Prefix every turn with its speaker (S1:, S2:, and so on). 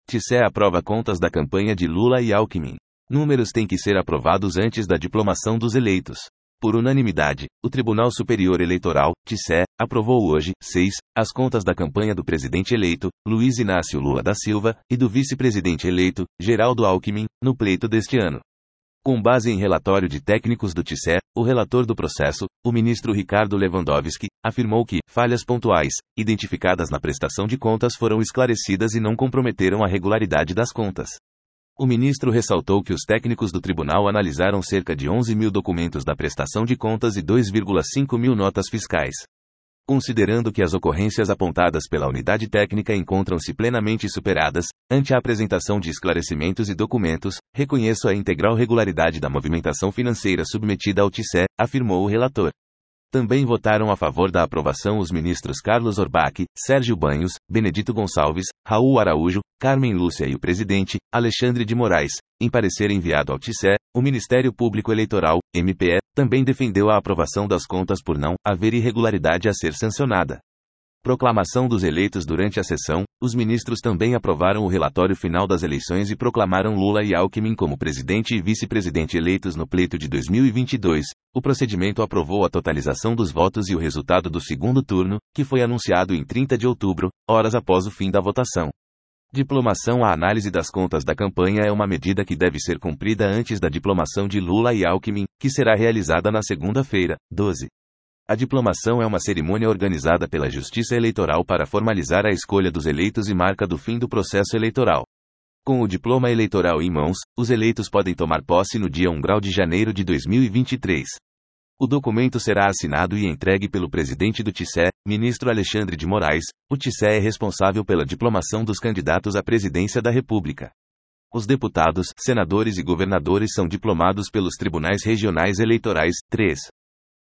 S1: TSE aprova contas da campanha de Lula e Alckmin. Números têm que ser aprovados antes da diplomação dos eleitos. Por unanimidade, o Tribunal Superior Eleitoral, TSE, aprovou hoje, 6, as contas da campanha do presidente eleito, Luiz Inácio Lula da Silva, e do vice-presidente eleito, Geraldo Alckmin, no pleito deste ano. Com base em relatório de técnicos do TSE, o relator do processo, o ministro Ricardo Lewandowski, afirmou que falhas pontuais, identificadas na prestação de contas foram esclarecidas e não comprometeram a regularidade das contas. O ministro ressaltou que os técnicos do tribunal analisaram cerca de 11 mil documentos da prestação de contas e 2,5 mil notas fiscais. Considerando que as ocorrências apontadas pela unidade técnica encontram-se plenamente superadas, ante a apresentação de esclarecimentos e documentos, reconheço a integral regularidade da movimentação financeira submetida ao TSE, afirmou o relator. Também votaram a favor da aprovação os ministros Carlos Orbach, Sérgio Banhos, Benedito Gonçalves, Raul Araújo, Carmen Lúcia e o presidente, Alexandre de Moraes. Em parecer enviado ao TSE, o Ministério Público Eleitoral, MPE, também defendeu a aprovação das contas por não haver irregularidade a ser sancionada. Proclamação dos eleitos. Durante a sessão, os ministros também aprovaram o relatório final das eleições e proclamaram Lula e Alckmin como presidente e vice-presidente eleitos no pleito de 2022. O procedimento aprovou a totalização dos votos e o resultado do segundo turno, que foi anunciado em 30 de outubro, horas após o fim da votação. Diplomação. A análise das contas da campanha é uma medida que deve ser cumprida antes da diplomação de Lula e Alckmin, que será realizada na segunda-feira, 12. A diplomação é uma cerimônia organizada pela Justiça Eleitoral para formalizar a escolha dos eleitos e marca do fim do processo eleitoral. Com o diploma eleitoral em mãos, os eleitos podem tomar posse no dia 1 de janeiro de 2023. O documento será assinado e entregue pelo presidente do TSE, ministro Alexandre de Moraes. O TSE é responsável pela diplomação dos candidatos à presidência da República. Os deputados, senadores e governadores são diplomados pelos tribunais regionais eleitorais. 3.